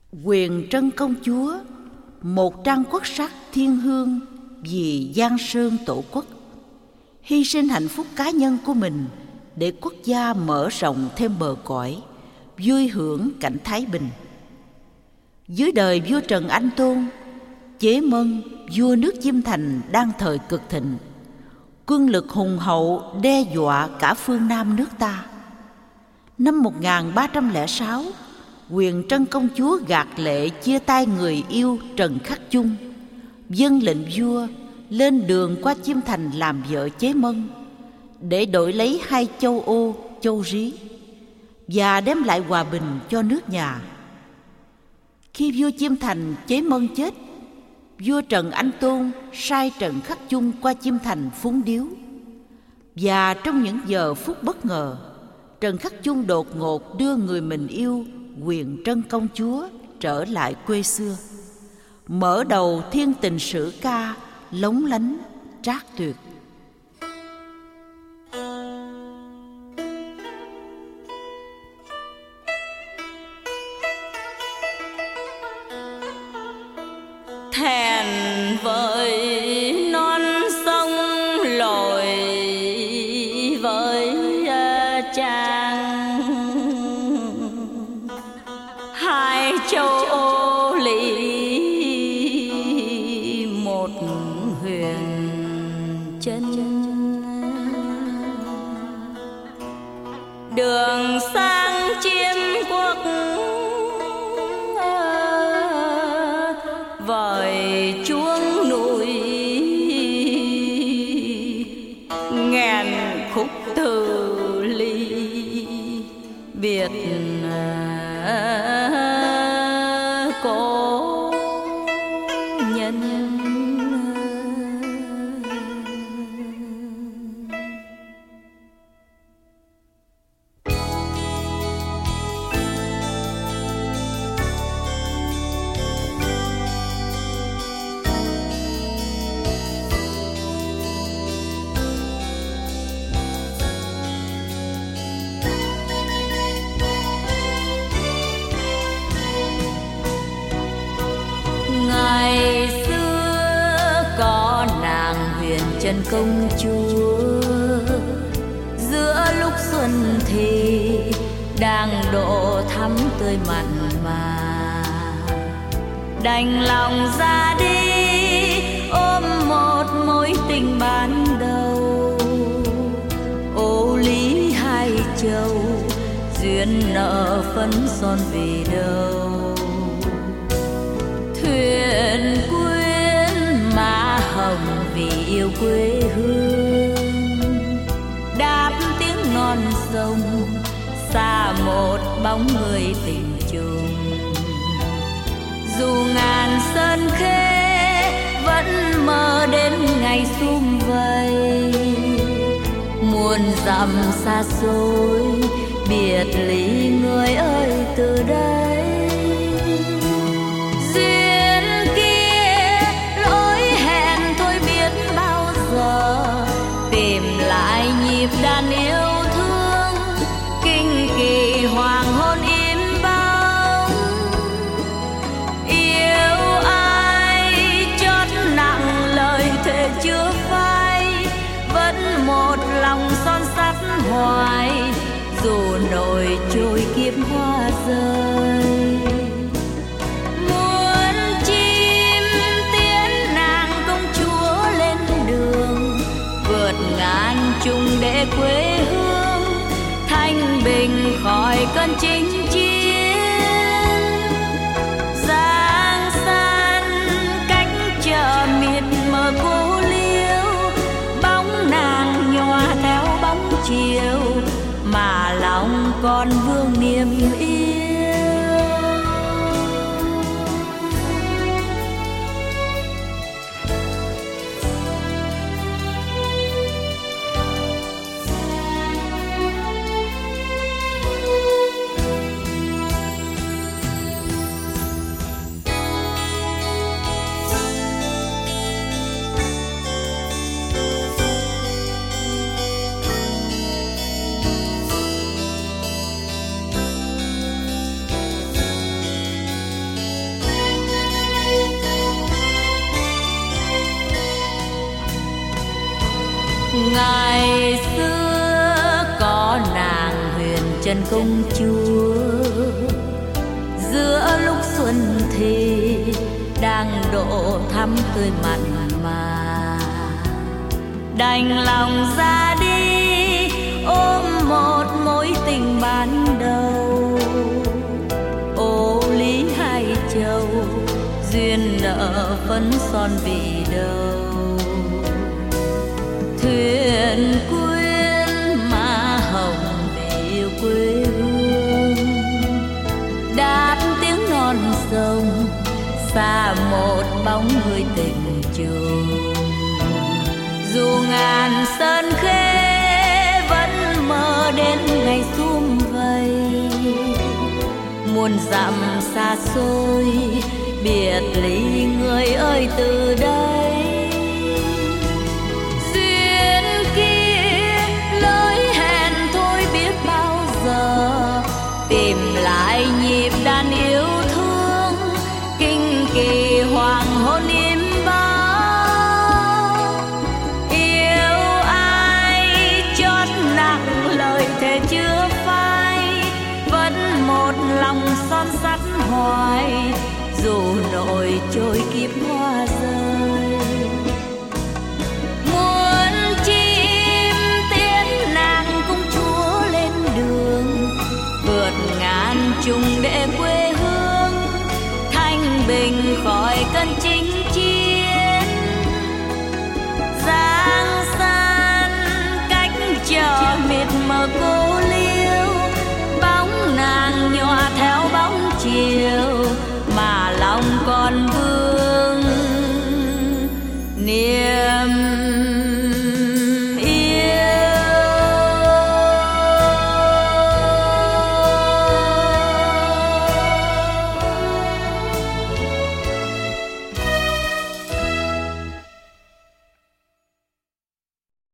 Quyền Trân Công Chúa, một trang quốc sắc thiên hương vì giang sơn tổ quốc, hy sinh hạnh phúc cá nhân của mình để quốc gia mở rộng thêm bờ cõi, vui hưởng cảnh thái bình. Dưới đời vua Trần Anh Tôn, Chế Mân, vua nước Chiêm Thành đang thời cực thịnh, quân lực hùng hậu đe dọa cả phương Nam nước ta. Năm 1306, Quyền Trân Công Chúa gạt lệ chia tay người yêu Trần Khắc Chung, dâng lệnh vua lên đường qua Chiêm Thành làm vợ Chế Mân để đổi lấy hai châu Ô, châu Rí và đem lại hòa bình cho nước nhà. Khi vua Chiêm Thành Chế Mân chết, vua Trần Anh Tôn sai Trần Khắc Chung qua Chiêm Thành phúng điếu. Và trong những giờ phút bất ngờ, Trần Khắc Chung đột ngột đưa người mình yêu Quyền Trân Công Chúa trở lại quê xưa, mở đầu thiên tình sử ca lóng lánh trác tuyệt. Thẹn với non sông lội với Trang, hai châu Ô Lý một huyền chân. Đường sang Chiêm Quốc vời chuông núi, nghẹn khúc từ ly biệt cố nhân. Ngày xưa có nàng Huyền Trân Công Chúa, giữa lúc xuân thì đang độ thắm tươi mặn mà, đành lòng ra đi ôm một mối tình ban đầu. Ô Lý hai châu, duyên nợ phấn son vì đâu. Thuyền quyến má hồng vì yêu quê hương, đáp tiếng non sông xa một bóng người tình chung. Dù ngàn sơn khê vẫn mơ đến ngày sum vầy, muôn dặm xa xôi biệt ly người ơi từ đây. Đàn yêu thương kinh kỳ hoàng hôn im bóng, yêu ai chót nặng lời thề chưa phai, vẫn một lòng son sắt hoài dù nổi trôi kiếp hoa rơi. Muốn chim tiến nàng công chúa lên đường, vượt ngàn chung để quê hương thanh bình khỏi cơn chinh chiến. Giang san cách chợ miệt mờ cô liêu, bóng nàng nhòa theo bóng chiều mà lòng con vương niềm yêu. ngày xưa có nàng huyền trân công chúa, giữa lúc xuân thì đang độ thắm tươi mặn mà, đành lòng ra đi ôm một mối tình ban đầu. Ô lý hai châu duyên nợ phấn son vì đâu, thuyền quyến má hồng để yêu quê hương, đáp tiếng non sông xa một bóng người tình trường. Dù ngàn sơn khê vẫn mơ đến ngày sum vầy, muôn dặm xa xôi biệt ly người ơi từ đây. Duyên kia lối hẹn thôi biết bao giờ, tìm lại nhịp đàn yêu thương, kinh kỳ hoàng hôn im bao. Yêu ai chót nặng lời thề chưa phai, vẫn một lòng son sắt hoài, dù nổi trôi kiếp hoa rơi. Muốn chim tiến nàng công chúa lên đường, vượt ngàn trùng để quê hương thanh bình khỏi cơn chinh chiến. Giang san cách chờ mịt mờ cô liêu, bóng nàng nhòa theo bóng chiều, mà lòng còn vương niềm